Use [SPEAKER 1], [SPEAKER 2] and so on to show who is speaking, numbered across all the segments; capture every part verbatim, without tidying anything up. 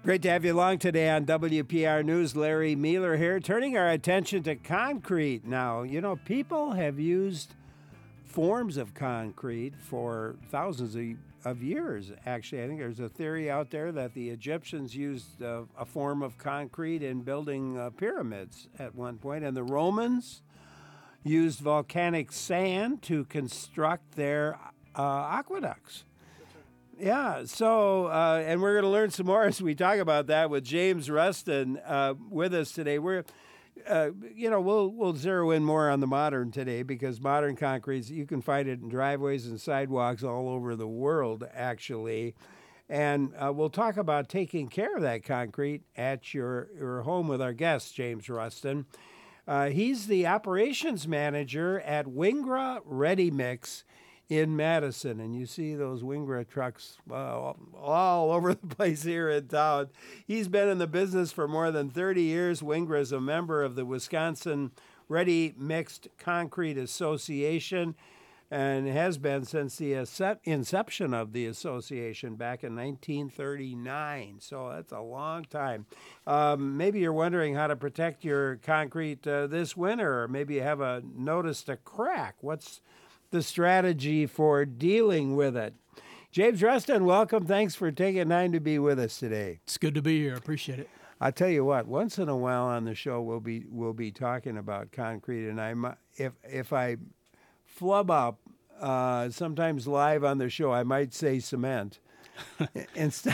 [SPEAKER 1] Great to have you along today on W P R News. Larry Mueller here, turning our attention to concrete. Now, you know, people have used forms of concrete for thousands of, of years, actually. I think there's a theory out there that the Egyptians used uh, a form of concrete in building uh, pyramids at one point, and the Romans used volcanic sand to construct their uh, aqueducts. Yeah, so, uh, and we're going to learn some more as we talk about that with James Rustin uh, with us today. We're, uh, you know, we'll we'll zero in more on the modern today because modern concrete, you can find it in driveways and sidewalks all over the world, actually. And uh, we'll talk about taking care of that concrete at your, your home with our guest, James Rustin. Uh, he's the operations manager at Wingra Ready Mix in Madison, and you see those Wingra trucks uh, all over the place here in town. He's been in the business for more than thirty years. Wingra is a member of the Wisconsin Ready Mixed Concrete Association and has been since the inception of the association back in nineteen thirty-nine. So that's a long time. Um, maybe you're wondering how to protect your concrete uh, this winter, or maybe you have a noticed a crack. What's the strategy for dealing with it? James Rustin, welcome. Thanks for taking time to be with us today.
[SPEAKER 2] It's good to be here. I appreciate it.
[SPEAKER 1] I'll tell you what, once in a while on the show we'll be we'll be talking about concrete, and I if if I flub up uh, sometimes live on the show, I might say cement instead.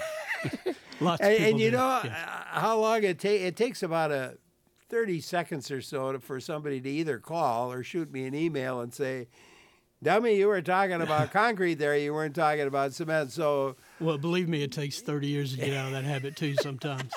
[SPEAKER 2] Lots
[SPEAKER 1] and,
[SPEAKER 2] of people
[SPEAKER 1] and you
[SPEAKER 2] do.
[SPEAKER 1] know
[SPEAKER 2] Yeah.
[SPEAKER 1] how long it takes? It takes about a thirty seconds or so to, for somebody to either call or shoot me an email and say, "Dummy, you were talking about concrete there. You weren't talking about cement." So,
[SPEAKER 2] Well, believe me, it takes thirty years to get out of that habit, too, sometimes.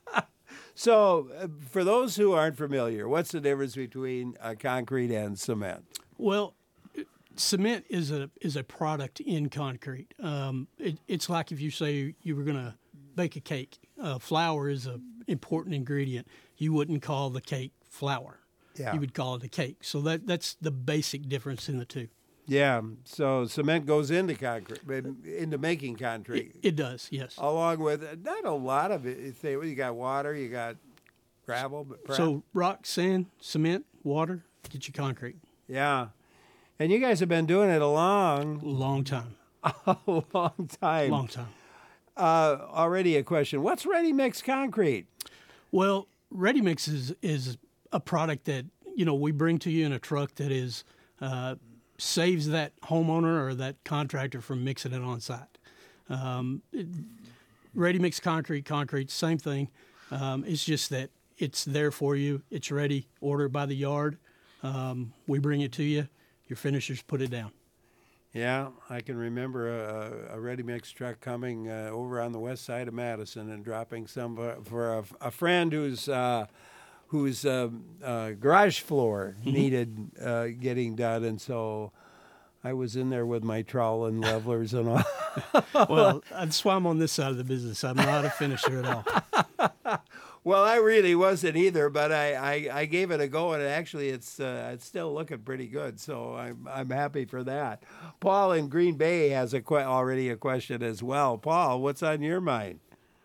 [SPEAKER 1] so uh, for those who aren't familiar, what's the difference between uh, concrete and cement?
[SPEAKER 2] Well, cement is a is a product in concrete. Um, it, it's like if you say you were going to bake a cake. Uh, flour is an important ingredient. You wouldn't call the cake flour.
[SPEAKER 1] Yeah.
[SPEAKER 2] You would call it a cake. So that that's the basic difference in the two.
[SPEAKER 1] Yeah. So cement goes into concrete, into making concrete.
[SPEAKER 2] It, it does, yes.
[SPEAKER 1] Along with not a lot of it. You got water, you got gravel, but perhaps.
[SPEAKER 2] So rock, sand, cement, water, get you concrete.
[SPEAKER 1] Yeah. And you guys have been doing it a long,
[SPEAKER 2] Long time.
[SPEAKER 1] a long time.
[SPEAKER 2] Long time.
[SPEAKER 1] Uh, already a question. What's ready mix concrete?
[SPEAKER 2] Well, Ready Mix is, is a product that, you know, we bring to you in a truck that is uh, saves that homeowner or that contractor from mixing it on site. Um, it, Ready Mix concrete, concrete, same thing. Um, it's just that it's there for you. It's ready. Order by the yard. Um, we bring it to you. Your finishers put it down.
[SPEAKER 1] Yeah, I can remember a, a ready mix truck coming uh, over on the west side of Madison and dropping some for, for a, a friend whose uh, whose uh, uh, garage floor needed uh, getting done, and so I was in there with my trowel and levelers and all.
[SPEAKER 2] Well, that's why I'm on this side of the business. I'm not a finisher at all.
[SPEAKER 1] Well, I really wasn't either, but I, I, I gave it a go, and actually it's uh, it's still looking pretty good. So I'm I'm happy for that. Paul in Green Bay has a que- already a question as well. Paul, what's on your mind?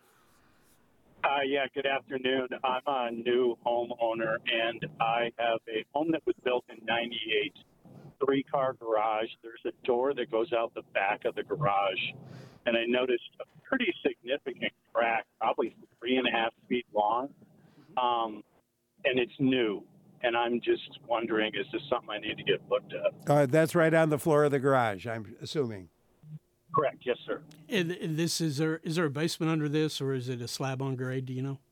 [SPEAKER 3] Uh, yeah, good afternoon. I'm a new homeowner, and I have a home that was built in ninety-eight, three-car garage. There's a door that goes out the back of the garage, and I noticed a pretty significant crack, probably three and a half feet long, um, and it's new. And I'm just wondering, is this something I need to get looked at?
[SPEAKER 1] Uh, that's right on the floor of the garage, I'm assuming.
[SPEAKER 3] Correct, yes, sir.
[SPEAKER 2] And, and this is there is there a basement under this, or is it a slab on grade? Do you know?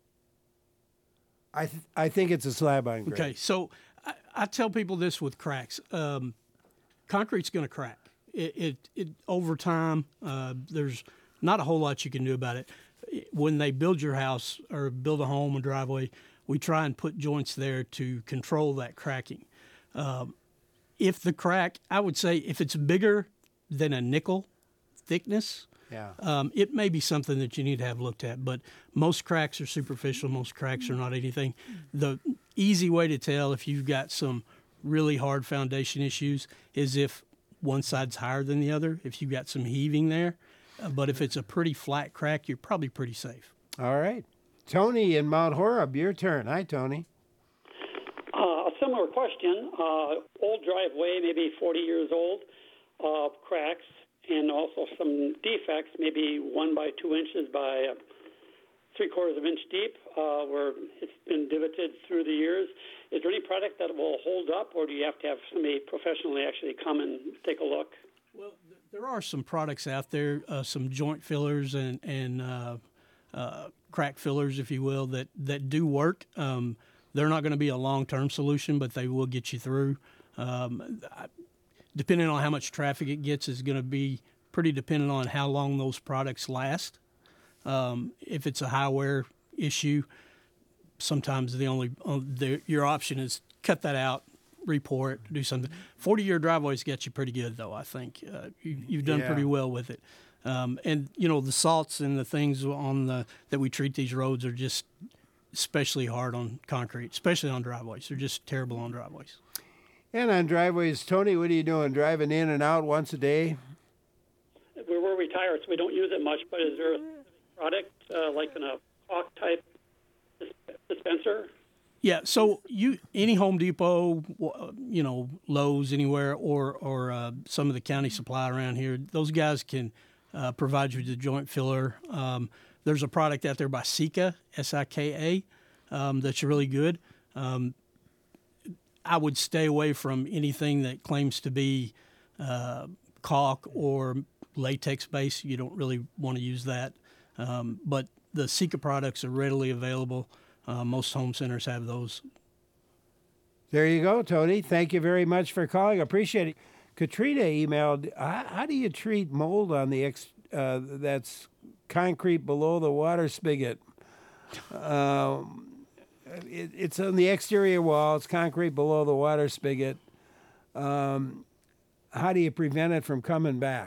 [SPEAKER 1] I th- I think it's a slab on grade.
[SPEAKER 2] Okay, so I, I tell people this with cracks. Um, concrete's going to crack. It, it, it over time. Uh, there's not a whole lot you can do about it. When they build your house or build a home, a driveway, we try and put joints there to control that cracking. Um, if the crack, I would say, if it's bigger than a nickel thickness,
[SPEAKER 1] Yeah.
[SPEAKER 2] um, it may be something that you need to have looked at. But most cracks are superficial. Most cracks are not anything. The easy way to tell if you've got some really hard foundation issues is if one side's higher than the other, if you've got some heaving there. Uh, but if it's a pretty flat crack, you're probably pretty safe.
[SPEAKER 1] All right. Tony in Mount Horeb, your turn. Hi, Tony.
[SPEAKER 4] Uh, a similar question. Uh, old driveway, maybe forty years old, uh, cracks, and also some defects, maybe one by two inches by uh, three quarters of an inch deep, uh, where it's been divoted through the years. Is there any product that will hold up, or do you have to have somebody professionally actually come and take a look?
[SPEAKER 2] Well, th- there are some products out there, uh, some joint fillers and and uh, uh, crack fillers, if you will, that that do work. Um, they're not going to be a long-term solution, but they will get you through. Um, I, depending on how much traffic it gets, is going to be pretty dependent on how long those products last. Um, if it's a high wear issue, sometimes the only uh, the, your option is cut that out, report, do something. forty-year driveways get you pretty good, though, I think. Uh, you, you've done
[SPEAKER 1] Yeah.
[SPEAKER 2] pretty well with it. Um, and, you know, the salts and the things on the that we treat these roads are just especially hard on concrete, especially on driveways. They're just terrible on driveways.
[SPEAKER 1] And on driveways, Tony, what are you doing? Driving in and out once a day?
[SPEAKER 4] We're, we're retired, so we don't use it much, but is there a product uh, like in a caulk type dis- dispenser?
[SPEAKER 2] Yeah, so you any Home Depot, w- you know, Lowe's, anywhere, or or uh, some of the county supply around here, those guys can uh, provide you with the joint filler. Um, there's a product out there by Sika, S I K A, um, that's really good. Um, I would stay away from anything that claims to be uh, caulk or latex base. You don't really want to use that. Um, but the Sika products are readily available. Uh, most home centers have those.
[SPEAKER 1] There you go, Tony. Thank you very much for calling. Appreciate it. Katrina emailed, how, how do you treat mold on the ex, uh, that's concrete below the water spigot? Um, it, it's on the exterior wall. It's concrete below the water spigot. Um, how do you prevent it from coming back?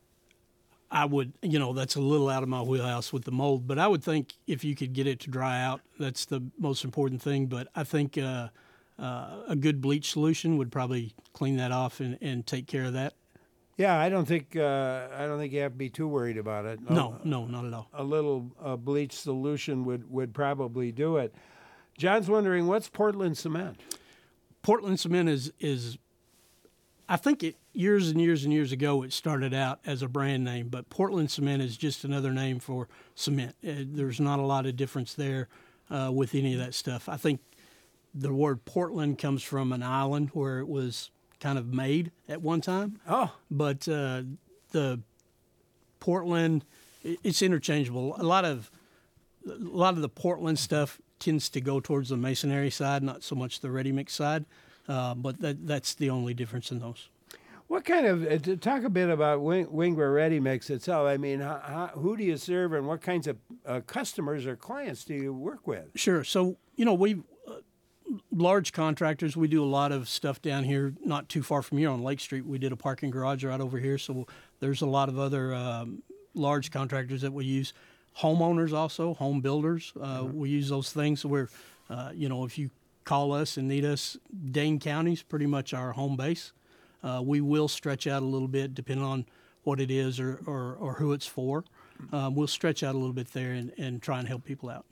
[SPEAKER 2] I would, you know, that's a little out of my wheelhouse with the mold, but I would think if you could get it to dry out, that's the most important thing. But I think uh, uh, a good bleach solution would probably clean that off and, and take care of that.
[SPEAKER 1] Yeah, I don't think uh, I don't think you have to be too worried about it.
[SPEAKER 2] No, no, not at all.
[SPEAKER 1] A little uh, bleach solution would, would probably do it. John's wondering, what's Portland cement?
[SPEAKER 2] Portland cement is is, I think it years and years and years ago it started out as a brand name, but Portland cement is just another name for cement. Uh, there's not a lot of difference there uh, with any of that stuff. I think the word Portland comes from an island where it was kind of made at one time.
[SPEAKER 1] Oh,
[SPEAKER 2] But uh, the Portland, i- it's interchangeable. A lot of a lot of the Portland stuff tends to go towards the masonry side, not so much the ready mix side. Uh, but that that's the only difference in those.
[SPEAKER 1] what kind of uh, to talk a bit about Wing, Wingber Ready Mix itself? I mean, how, how, who do you serve, and what kinds of uh, customers or clients do you work with?
[SPEAKER 2] Sure. So you know we. Uh, large contractors, we do a lot of stuff down here, not too far from here on Lake Street. We did a parking garage right over here, so there's a lot of other um, large contractors that we use. Homeowners also, home builders, uh, mm-hmm. we use those things where, uh, you know, if you call us and need us, Dane County's pretty much our home base. Uh, we will stretch out a little bit depending on what it is or, or, or who it's for. Um, we'll stretch out a little bit there and, and try and help people out.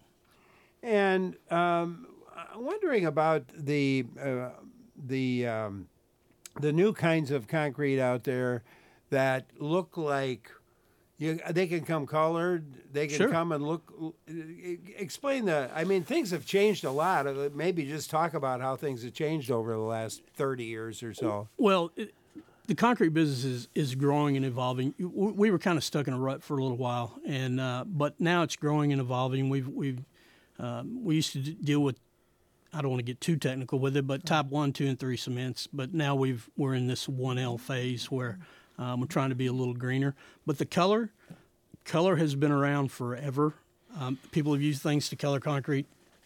[SPEAKER 1] And um, I'm wondering about the uh, the um, the new kinds of concrete out there that look like you, they can come colored. They can
[SPEAKER 2] Sure.
[SPEAKER 1] come and look. Explain the. I mean, things have changed a lot. Uh, Maybe just talk about how things have changed over the last thirty years or so.
[SPEAKER 2] Well, it, the concrete business is, is growing and evolving. We we were kind of stuck in a rut for a little while, and uh, but now it's growing and evolving. We've we've um, we used to d- deal with. I don't want to get too technical with it, but type one, two, and three cements. But now we've we're in this one L phase where um, we're trying to be a little greener. But the color, color has been around forever. Um, people have used things to color concrete,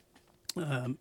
[SPEAKER 2] um,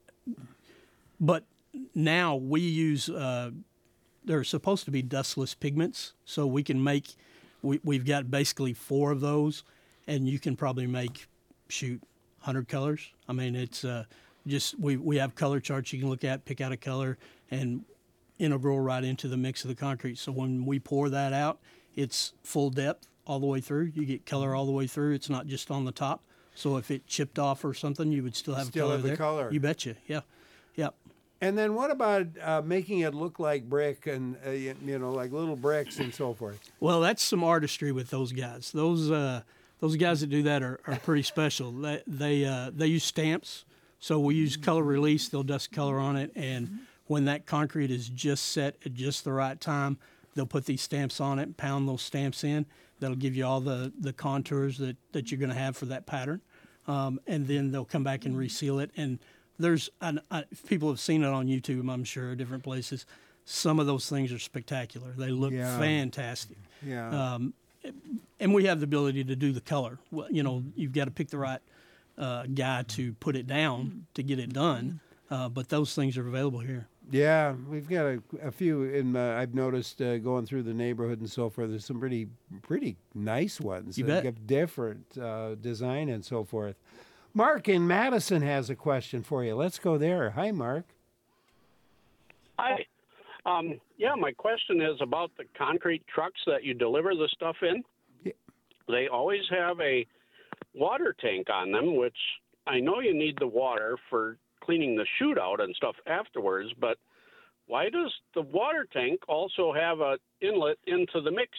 [SPEAKER 2] but now we use. Uh, they're supposed to be dustless pigments, so we can make. We, we've got basically four of those, and you can probably make shoot one hundred colors. I mean, it's. Uh, Just we, we have color charts you can look at, pick out a color, and integral right into the mix of the concrete. So when we pour that out, it's full depth all the way through. You get color all the way through. It's not just on the top. So if it chipped off or something, you would still have
[SPEAKER 1] Still
[SPEAKER 2] color
[SPEAKER 1] have the
[SPEAKER 2] there.
[SPEAKER 1] color.
[SPEAKER 2] You betcha. Yeah. Yeah.
[SPEAKER 1] And then what about uh, making it look like brick and, uh, you, you know, like little bricks and so forth?
[SPEAKER 2] Well, that's some artistry with those guys. Those uh, those guys that do that are, are pretty special. They they, uh, they use stamps. So we use color release. They'll dust color on it. And when that concrete is just set at just the right time, they'll put these stamps on it and pound those stamps in. That'll give you all the, the contours that, that you're going to have for that pattern. Um, and then they'll come back and reseal it. And there's, an, uh, people have seen it on YouTube, I'm sure, different places. Some of those things are spectacular. They look
[SPEAKER 1] Yeah.
[SPEAKER 2] fantastic.
[SPEAKER 1] Yeah.
[SPEAKER 2] Um, and we have the ability to do the color. Well, you know, you've got to pick the right uh, guy to put it down to get it done. Uh, but those things are available here.
[SPEAKER 1] Yeah, we've got a, a few in. Uh, I've noticed uh, going through the neighborhood and so forth. There's some pretty, pretty nice ones.
[SPEAKER 2] You
[SPEAKER 1] that
[SPEAKER 2] bet.
[SPEAKER 1] Have different uh, design and so forth. Mark in Madison has a question for you. Let's go there. Hi, Mark.
[SPEAKER 5] Hi. Um, yeah, my question is about the concrete trucks that you deliver the stuff in.
[SPEAKER 1] Yeah.
[SPEAKER 5] They always have a water tank on them, which I know you need the water for cleaning the chute out and stuff afterwards, but why does the water tank also have an inlet into the mix?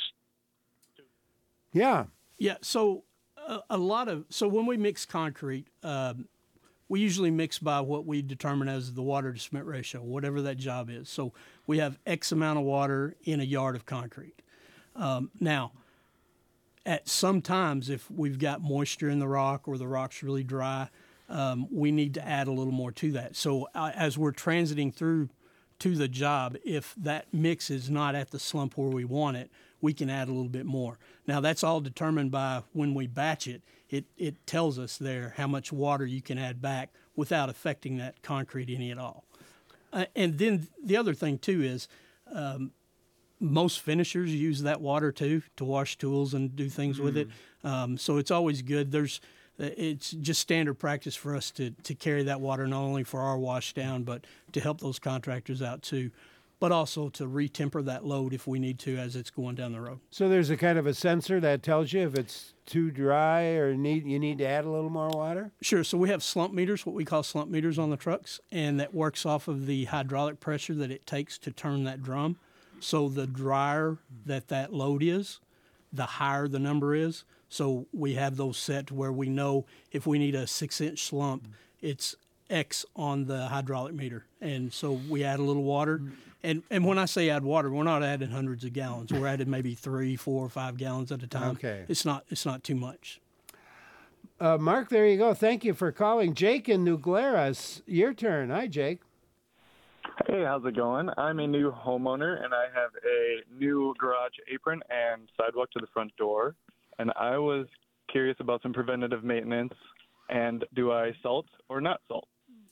[SPEAKER 1] Yeah.
[SPEAKER 2] Yeah, so a, a lot of so when we mix concrete, um, we usually mix by what we determine as the water to cement ratio, whatever that job is. So we have X amount of water in a yard of concrete. Um, now, at some times, if we've got moisture in the rock or the rock's really dry, um, we need to add a little more to that. So uh, as we're transiting through to the job, if that mix is not at the slump where we want it, we can add a little bit more. Now, that's all determined by when we batch it. It, it tells us there how much water you can add back without affecting that concrete any at all. Uh, and then the other thing, too, is um, most finishers use that water, too, to wash tools and do things mm. with it. Um, so it's always good. There's It's just standard practice for us to, to carry that water not only for our wash down, but to help those contractors out, too, but also to retemper that load if we need to as it's going down the road.
[SPEAKER 1] So there's a kind of a sensor that tells you if it's too dry or need you need to add a little more water?
[SPEAKER 2] Sure. So we have slump meters, what we call slump meters on the trucks, and that works off of the hydraulic pressure that it takes to turn that drum. So the drier that that load is, the higher the number is. So we have those set to where we know if we need a six-inch slump, it's X on the hydraulic meter. And so we add a little water. And and when I say add water, we're not adding hundreds of gallons. We're adding maybe three, four, or five gallons at a time.
[SPEAKER 1] Okay.
[SPEAKER 2] It's not it's not too much.
[SPEAKER 1] Uh, Mark, there you go. Thank you for calling. Jake in New Glarus, your turn. Hi, Jake.
[SPEAKER 6] Hey, how's it going? I'm a new homeowner, and I have a new garage apron and sidewalk to the front door. And I was curious about some preventative maintenance. And do I salt or not salt?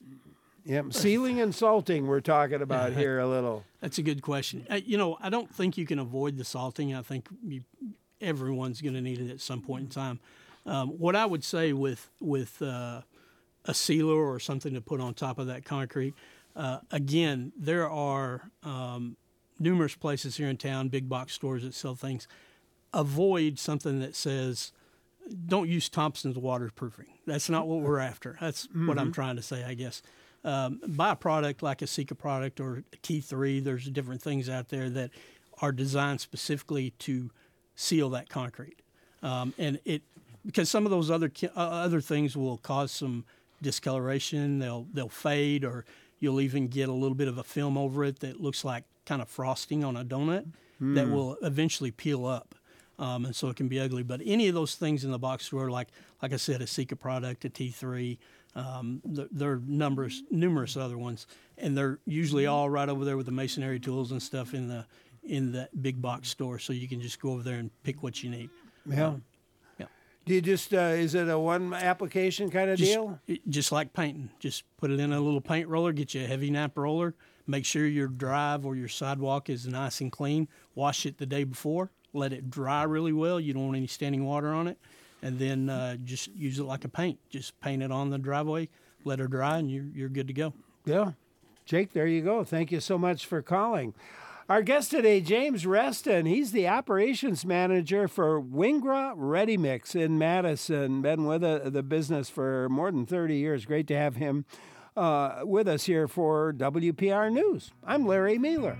[SPEAKER 1] Yep, sealing and salting we're talking about here a little.
[SPEAKER 2] That's a good question. Uh, you know, I don't think you can avoid the salting. I think you, everyone's going to need it at some point in time. Um, what I would say with with uh, a sealer or something to put on top of that concrete, uh, again, there are um, numerous places here in town, big box stores that sell things. Avoid something that says, don't use Thompson's waterproofing. That's not what we're after. That's mm-hmm. what I'm trying to say, I guess. Um, buy a product like a Sika product or a T three. There's different things out there that are designed specifically to seal that concrete. Um, and it because some of those other uh, other things will cause some discoloration. They'll they'll fade, or you'll even get a little bit of a film over it that looks like kind of frosting on a donut mm. that will eventually peel up. Um, and so it can be ugly. But any of those things in the box store, like like I said, a Sika product, a T three, um, there, there are numbers, numerous other ones, and they're usually all right over there with the masonry tools and stuff in the in the big box store. So you can just go over there and pick what you need.
[SPEAKER 1] Yeah.
[SPEAKER 2] Um, yeah.
[SPEAKER 1] Do you just uh, is it a one application kind of
[SPEAKER 2] just,
[SPEAKER 1] deal?
[SPEAKER 2] It, just like painting, just put it in a little paint roller, get you a heavy nap roller. Make sure your drive or your sidewalk is nice and clean. Wash it the day before. Let it dry really well. You don't want any standing water on it. And then uh, just use it like a paint. Just paint it on the driveway, let her dry, and you're, you're good to go.
[SPEAKER 1] Yeah. Jake, there you go. Thank you so much for calling. Our guest today, James Reston. He's the operations manager for Wingra Ready Mix in Madison. Been with uh, the business for more than thirty years. Great to have him uh, with us here for W P R News. I'm Larry Mueller.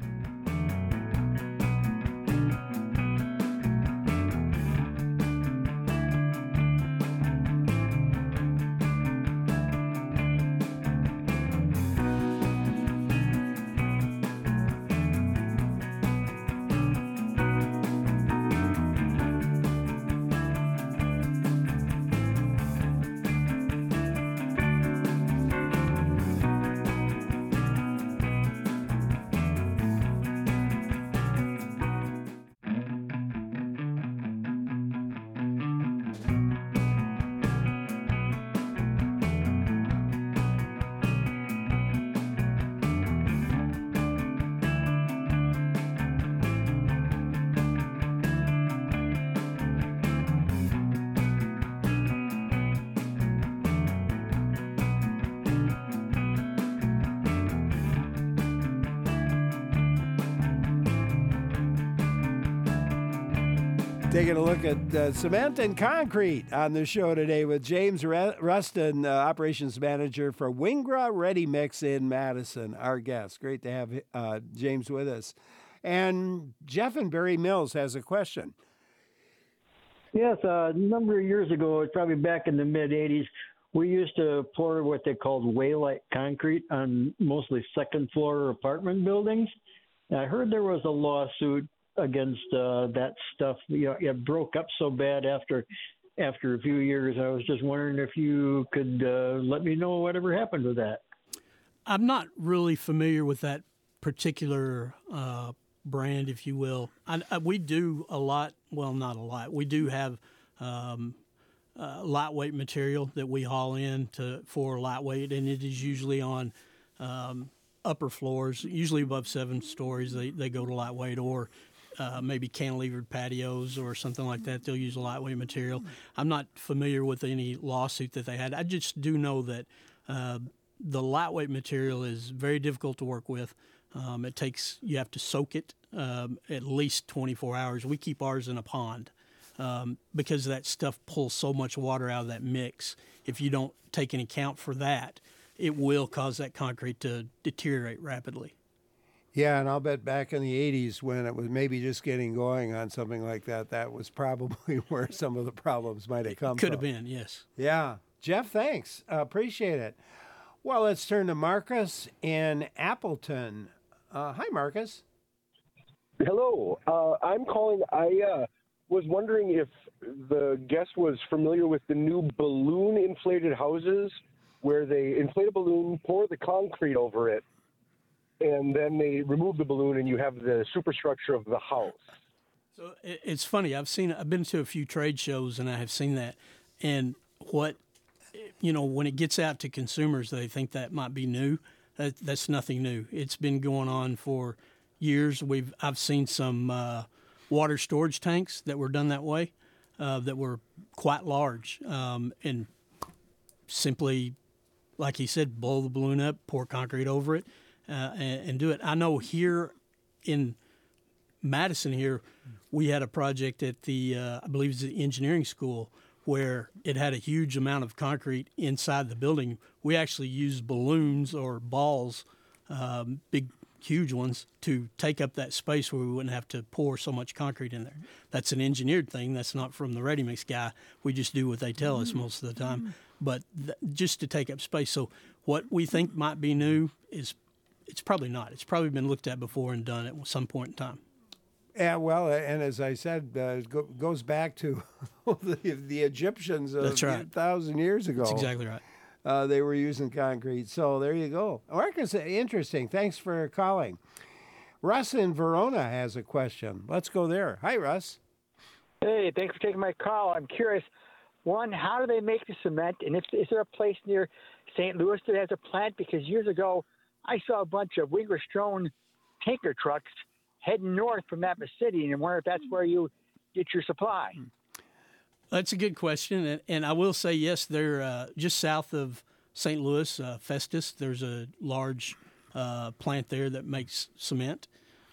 [SPEAKER 1] Taking a look at uh, cement and concrete on the show today with James Reston, uh, operations manager for Wingra Ready Mix in Madison, our guest. Great to have uh, James with us. And Jeff in Berry Mills has a question.
[SPEAKER 7] Yes, uh, a number of years ago, probably back in the mid-eighties, we used to pour what they called Waylite concrete on mostly second-floor apartment buildings. And I heard there was a lawsuit against uh, that stuff. You know, it broke up so bad after after a few years. I was just wondering if you could uh, let me know whatever happened with that.
[SPEAKER 2] I'm not really familiar with that particular uh, brand, if you will. I, I, we do a lot, well, not a lot. We do have um, uh, lightweight material that we haul in to for lightweight, and it is usually on um, upper floors, usually above seven stories. They, they go to lightweight, or Uh, maybe cantilevered patios or something like that. They'll use a lightweight material. I'm not familiar with any lawsuit that they had. I just do know that uh, the lightweight material is very difficult to work with. Um, it takes, you have to soak it um, at least twenty-four hours. We keep ours in a pond um, because that stuff pulls so much water out of that mix. If you don't take into account for that, it will cause that concrete to deteriorate rapidly.
[SPEAKER 1] Yeah, and I'll bet back in the eighties when it was maybe just getting going on something like that, that was probably where some of the problems might have come
[SPEAKER 2] Could
[SPEAKER 1] from.
[SPEAKER 2] have been, yes.
[SPEAKER 1] Yeah. Jeff, thanks. Uh, appreciate it. Well, let's turn to Marcus in Appleton. Uh, hi, Marcus.
[SPEAKER 8] Hello. Uh, I'm calling. I uh, was wondering if the guest was familiar with the new balloon-inflated houses where they inflate a balloon, pour the concrete over it, and then they remove the balloon and you have the superstructure of the house.
[SPEAKER 2] So it's funny. I've seen, I've been to a few trade shows and I have seen that. And what, you know, when it gets out to consumers, they think that might be new. That, that's nothing new. It's been going on for years. We've, I've seen some uh, water storage tanks that were done that way, uh, that were quite large, um, and simply, like he said, blow the balloon up, pour concrete over it. Uh, and, and do it. I know here in Madison here, we had a project at the, uh, I believe it's the engineering school, where it had a huge amount of concrete inside the building. We actually used balloons or balls, um, big, huge ones, to take up that space where we wouldn't have to pour so much concrete in there. That's an engineered thing. That's not from the ready mix guy. We just do what they tell us most of the time. But th- just to take up space. So what we think might be new is it's probably not. It's probably been looked at before and done at some point in time.
[SPEAKER 1] Yeah, well, and as I said, uh, it go, goes back to the, the Egyptians of
[SPEAKER 2] That's right.
[SPEAKER 1] a thousand years ago.
[SPEAKER 2] That's exactly right.
[SPEAKER 1] Uh, they were using concrete. So there you go. Marcus, interesting. Thanks for calling. Russ in Verona has a question. Let's go there. Hi, Russ.
[SPEAKER 9] Hey, thanks for taking my call. I'm curious, one, how do they make the cement? And if, is there a place near Saint Louis that has a plant? Because years ago, I saw a bunch of Wingra Strone tanker trucks heading north from Memphis City, and I wonder if that's where you get your supply.
[SPEAKER 2] That's a good question, and, and I will say yes. They're uh, just south of Saint Louis, uh, Festus. There's a large uh, plant there that makes cement.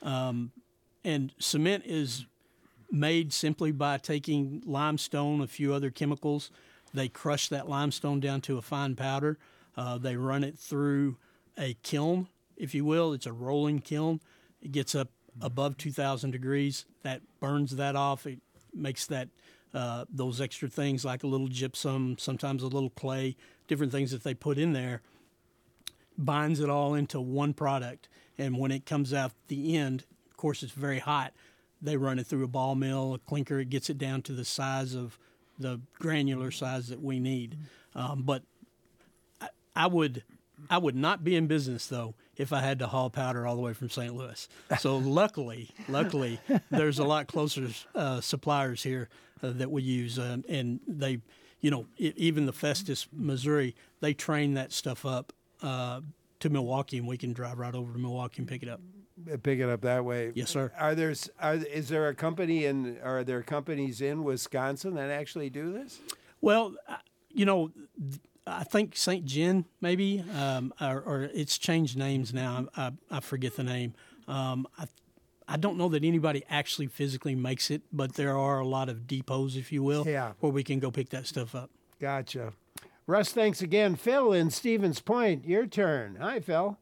[SPEAKER 2] Um, and cement is made simply by taking limestone, a few other chemicals. They crush that limestone down to a fine powder. Uh, they run it through a kiln, if you will. It's a rolling kiln. It gets up above two thousand degrees. That burns that off. It makes that uh, those extra things like a little gypsum, sometimes a little clay, different things that they put in there, binds it all into one product. And when it comes out the end, of course, it's very hot. They run it through a ball mill, a clinker. It gets it down to the size of the granular size that we need. Um, but I, I would I would not be in business, though, if I had to haul powder all the way from Saint Louis. So luckily, luckily, there's a lot closer uh, suppliers here uh, that we use. Uh, and they, you know, it, even the Festus, Missouri, they train that stuff up uh, to Milwaukee, and we can drive right over to Milwaukee and pick it up.
[SPEAKER 1] Pick it up that way.
[SPEAKER 2] Yes, sir.
[SPEAKER 1] Are there are, is there a company in are there companies in Wisconsin that actually do this?
[SPEAKER 2] Well, you know, I think Saint John maybe, um, or, or it's changed names now. I, I forget the name. Um, I I don't know that anybody actually physically makes it, but there are a lot of depots, if you will,
[SPEAKER 1] yeah.
[SPEAKER 2] where we can go pick that stuff up.
[SPEAKER 1] Gotcha. Russ, thanks again. Phil in Stevens Point, your turn. Hi, Phil.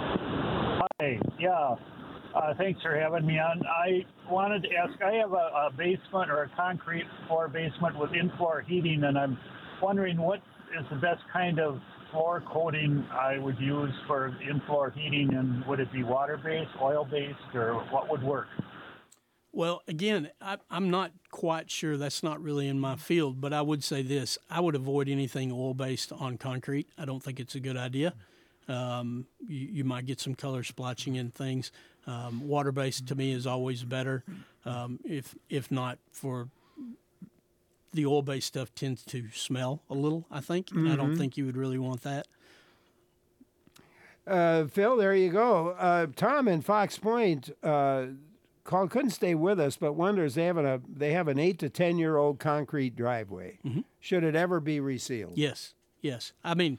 [SPEAKER 10] Hi, yeah. Uh, thanks for having me on. I wanted to ask, I have a, a basement or a concrete floor basement with in-floor heating, and I'm wondering what is the best kind of floor coating I would use for in-floor heating, and would it be water-based, oil-based, or what would work?
[SPEAKER 2] Well, again, I, I'm not quite sure. That's not really in my field, but I would say this. I would avoid anything oil-based on concrete. I don't think it's a good idea. Um, you, you might get some color splotching in things. Um, water-based to me is always better. Um, if if not for the oil-based stuff tends to smell a little, I think. Mm-hmm. I don't think you would really want that.
[SPEAKER 1] Uh, Phil, there you go. Uh, Tom in Fox Point uh, called, couldn't stay with us, but wonders they have a they have an eight to ten year old concrete driveway. Mm-hmm. Should it ever be resealed?
[SPEAKER 2] Yes, yes. I mean,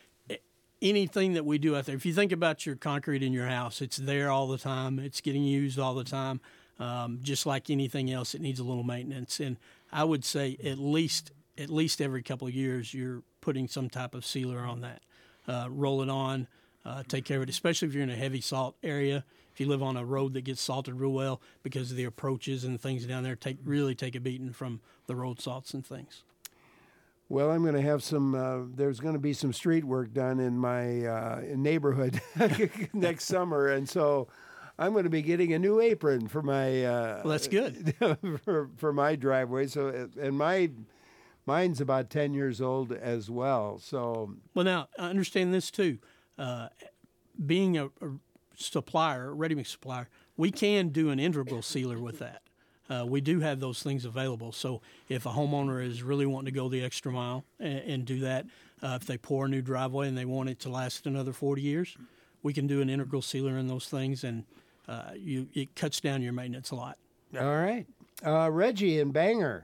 [SPEAKER 2] anything that we do out there, if you think about your concrete in your house, it's there all the time. It's getting used all the time. Um, just like anything else, it needs a little maintenance. And I would say at least at least every couple of years, you're putting some type of sealer on that. Uh, roll it on, uh, take care of it, especially if you're in a heavy salt area. If you live on a road that gets salted real well because of the approaches and things down there, take really take a beating from the road salts and things.
[SPEAKER 1] Well, I'm going to have some, uh, there's going to be some street work done in my uh, neighborhood next summer. And so I'm going to be getting a new apron for my, uh,
[SPEAKER 2] well, that's good.
[SPEAKER 1] for, for my driveway. So, and my, mine's about ten years old as well. So,
[SPEAKER 2] well, now I understand this too. Uh, being a, a supplier, a ready-mix supplier, we can do an integral sealer with that. Uh, we do have those things available. So if a homeowner is really wanting to go the extra mile and, and do that, uh, if they pour a new driveway and they want it to last another forty years, we can do an integral sealer in those things, and uh, you it cuts down your maintenance a lot.
[SPEAKER 1] All right. Uh, Reggie in Bangor.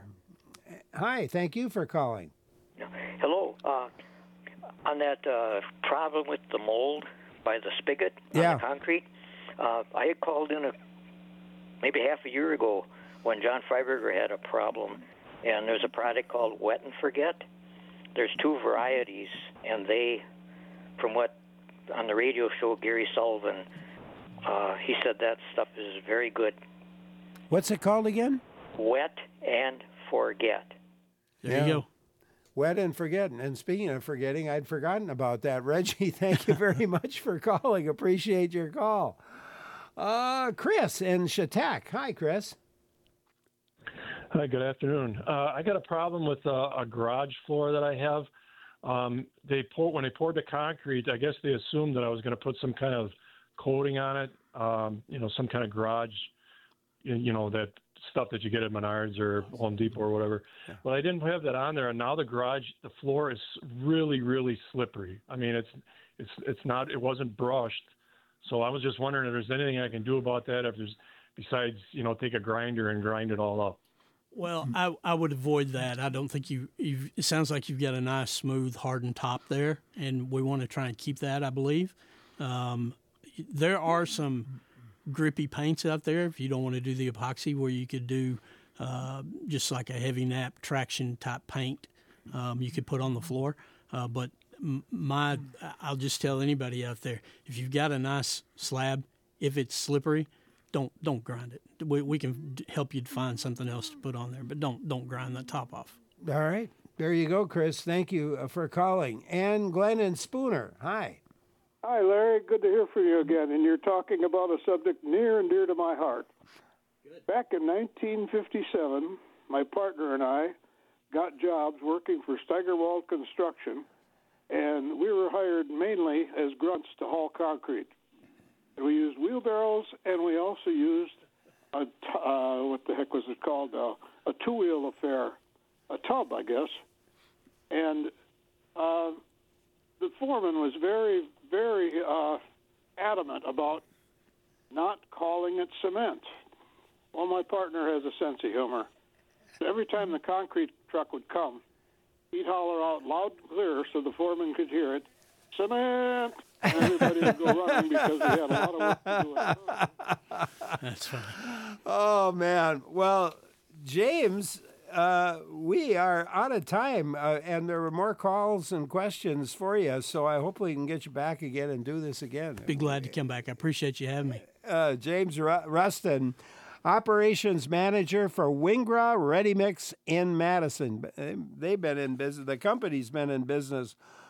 [SPEAKER 1] Hi, thank you for calling.
[SPEAKER 11] Hello. Uh, on that uh, problem with the mold by the spigot
[SPEAKER 1] yeah.
[SPEAKER 11] on the concrete, uh, I had called in a, maybe half a year ago when John Freiberger had a problem, and there's a product called Wet and Forget. There's two varieties, and they, from what, on the radio show, Gary Sullivan, uh, he said that stuff is very good.
[SPEAKER 1] What's it called again?
[SPEAKER 11] Wet and Forget.
[SPEAKER 2] There
[SPEAKER 1] yeah.
[SPEAKER 2] you go.
[SPEAKER 1] Wet and Forget. And speaking of forgetting, I'd forgotten about that. Reggie, thank you very much for calling. Appreciate your call. Uh, Chris in Chautauqua. Hi, Chris.
[SPEAKER 12] Hi, good afternoon. Uh, I got a problem with uh, a garage floor that I have. Um, they pour, when they poured the concrete, I guess they assumed that I was going to put some kind of coating on it, um, you know, some kind of garage, you know, that stuff that you get at Menards or Home Depot or whatever. Yeah. But I didn't have that on there, and now the garage, the floor is really, really slippery. I mean, it's it's it's not, it wasn't brushed. So I was just wondering if there's anything I can do about that, if there's, besides, you know, take a grinder and grind it all up.
[SPEAKER 2] Well, I, I would avoid that. I don't think you, you've, it sounds like you've got a nice, smooth, hardened top there, and we want to try and keep that, I believe. Um, there are some grippy paints out there. If you don't want to do the epoxy, where you could do uh, just like a heavy nap traction type paint, um, you could put on the floor. Uh, but my, I'll just tell anybody out there, if you've got a nice slab, if it's slippery, don't don't grind it. We we can help you find something else to put on there, but don't don't grind the top off.
[SPEAKER 1] All right. There you go, Chris. Thank you for calling. And Glenn and Spooner, hi.
[SPEAKER 13] Hi, Larry. Good to hear from you again. And you're talking about a subject near and dear to my heart. Good. Back in nineteen fifty-seven, my partner and I got jobs working for Steigerwald Construction, and we were hired mainly as grunts to haul concrete. And we used wheelbarrows, and we also used a t- uh, what the heck was it called? Uh, a two-wheel affair, a tub, I guess. And uh, the foreman was very, very uh, adamant about not calling it cement. Well, my partner has a sense of humor. So every time the concrete truck would come, he'd holler out loud and clear so the foreman could hear it, "Cement!" And everybody would go running because we had a lot of work to do at first.
[SPEAKER 2] That's funny.
[SPEAKER 1] Oh, man. Well, James, uh, we are out of time, uh, and there were more calls and questions for you, so I hopefully can get you back again and do this again.
[SPEAKER 2] Be glad to come back. I appreciate you having me.
[SPEAKER 1] Uh, James Ru- Rustin, Operations Manager for Wingra Ready Mix in Madison. They've been in business, the company's been in business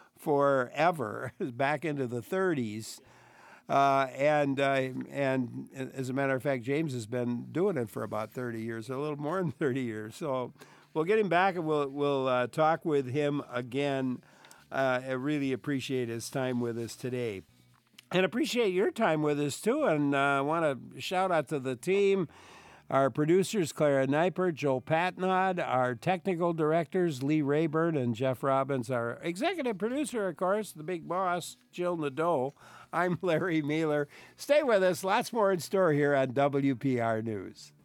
[SPEAKER 1] forever, back into the thirties. Uh, and uh, and as a matter of fact, James has been doing it for about thirty years, a little more than thirty years. So we'll get him back and we'll, we'll uh, talk with him again. Uh, I really appreciate his time with us today. And appreciate your time with us, too. And I uh, want to shout out to the team, our producers, Clara Neipert, Joel Patnod, our technical directors, Lee Rayburn and Jeff Robbins, our executive producer, of course, the big boss, Jill Nadeau. I'm Larry Mueller. Stay with us. Lots more in store here on W P R News.